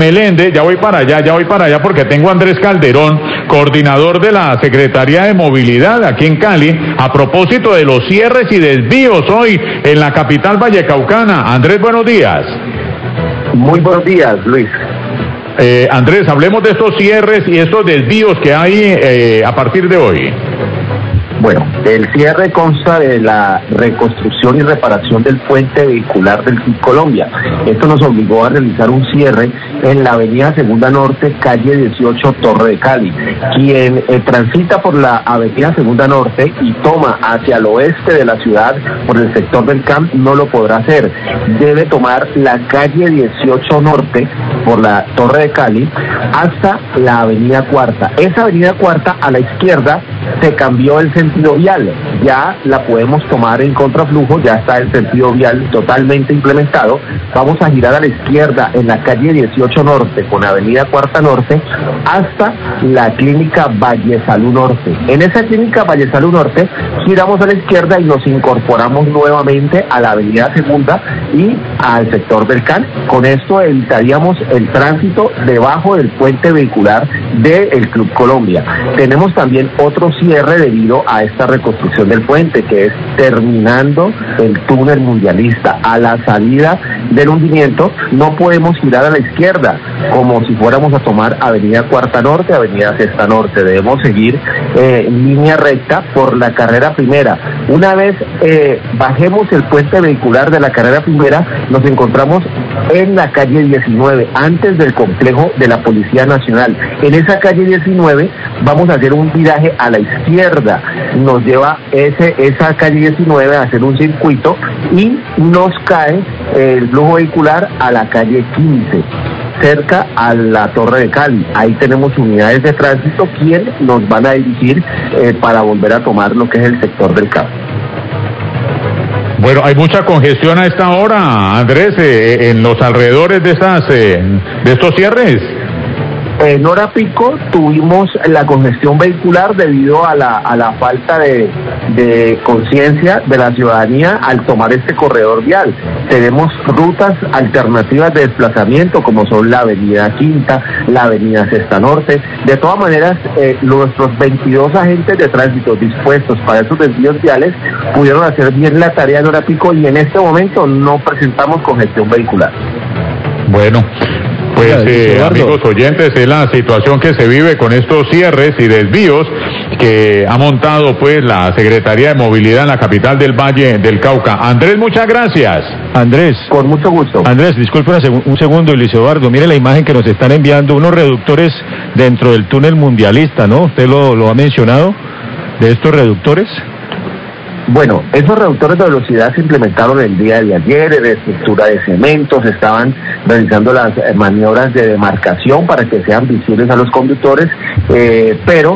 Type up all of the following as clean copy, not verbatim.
Meléndez, ya voy para allá porque tengo a Andrés Calderón, coordinador de la Secretaría de Movilidad aquí en Cali, a propósito de los cierres y desvíos hoy en la capital vallecaucana. Andrés, buenos días. Muy buenos días, Luis. Andrés, hablemos de estos cierres y estos desvíos que hay a partir de hoy. Bueno, el cierre consta de la reconstrucción y reparación del puente vehicular del Club Colombia. Esto nos obligó a realizar un cierre en la avenida Segunda Norte, calle 18, Torre de Cali. Quien transita por la avenida Segunda Norte y toma hacia el oeste de la ciudad por el sector del CAM no lo podrá hacer. Debe tomar la calle 18 Norte por la Torre de Cali hasta la avenida Cuarta. Esa avenida Cuarta a la izquierda se cambió el sentido vial, ya la podemos tomar en contraflujo, ya está el sentido vial totalmente implementado. Vamos a girar a la izquierda en la calle 18 Norte con avenida Cuarta Norte hasta la clínica Vallesalud Norte. En esa clínica Vallesalud Norte giramos a la izquierda y nos incorporamos nuevamente a la avenida Segunda y al sector del CAN. Con esto evitaríamos el tránsito debajo del puente vehicular del Club Colombia. Tenemos también otro cierre debido a esta reconstrucción del puente, que es terminando el túnel mundialista. A la salida del hundimiento no podemos girar a la izquierda como si fuéramos a tomar avenida Cuarta Norte, avenida Sexta Norte. Debemos seguir línea recta por la carrera primera. Una vez bajemos el puente vehicular de la carrera primera, nos encontramos en la calle 19, antes del complejo de la Policía Nacional. En esa calle 19 vamos a hacer un viraje a la izquierda. Nos lleva esa calle 19 a hacer un circuito y nos cae el flujo vehicular a la calle 15. Cerca a la Torre de Cali. Ahí tenemos unidades de tránsito quienes nos van a dirigir para volver a tomar lo que es el sector del CAP. Bueno, hay mucha congestión a esta hora, Andrés, en los alrededores de estos cierres. En hora pico tuvimos la congestión vehicular debido a la falta de conciencia de la ciudadanía al tomar este corredor vial. Tenemos rutas alternativas de desplazamiento como son la avenida Quinta, la avenida Sexta Norte. De todas maneras, nuestros 22 agentes de tránsito dispuestos para esos desvíos viales pudieron hacer bien la tarea en hora pico y en este momento no presentamos congestión vehicular. Bueno. Pues amigos oyentes, es la situación que se vive con estos cierres y desvíos que ha montado pues la Secretaría de Movilidad en la capital del Valle del Cauca. Andrés, muchas gracias. Andrés. Con mucho gusto. Andrés, disculpe un segundo, Luis Eduardo, mire la imagen que nos están enviando, unos reductores dentro del túnel mundialista, ¿no? ¿Usted lo ha mencionado, de estos reductores? Bueno, esos reductores de velocidad se implementaron el día de ayer, de estructura de cemento, se estaban realizando las maniobras de demarcación para que sean visibles a los conductores, pero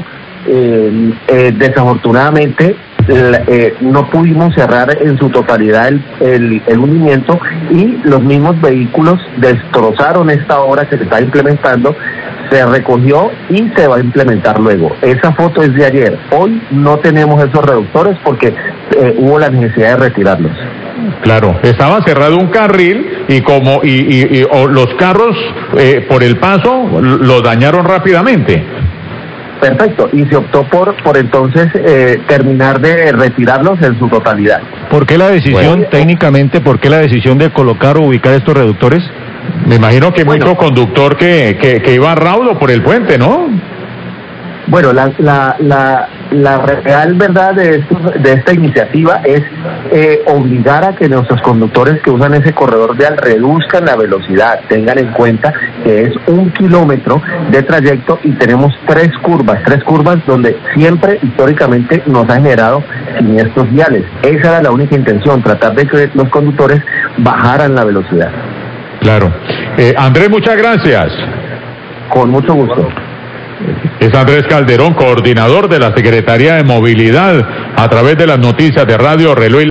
desafortunadamente no pudimos cerrar en su totalidad el hundimiento y los mismos vehículos destrozaron esta obra que se está implementando. Se recogió y se va a implementar luego. Esa foto es de ayer. Hoy no tenemos esos reductores porque hubo la necesidad de retirarlos. Claro, estaba cerrado un carril y los carros por el paso lo dañaron rápidamente. Perfecto, y se optó por entonces terminar de retirarlos en su totalidad. ¿Por qué la decisión, técnicamente, por qué la decisión de colocar o ubicar estos reductores? Me imagino que mucho conductor que iba raudo por el puente, ¿no? Bueno, la real verdad de esta iniciativa es obligar a que nuestros conductores que usan ese corredor vial reduzcan la velocidad, tengan en cuenta que es 1 kilómetro de trayecto y tenemos tres curvas donde siempre históricamente nos ha generado siniestros viales. Esa era la única intención, tratar de que los conductores bajaran la velocidad. Claro. Andrés, muchas gracias. Con mucho gusto. Es Andrés Calderón, coordinador de la Secretaría de Movilidad, a través de las noticias de Radio Reloj.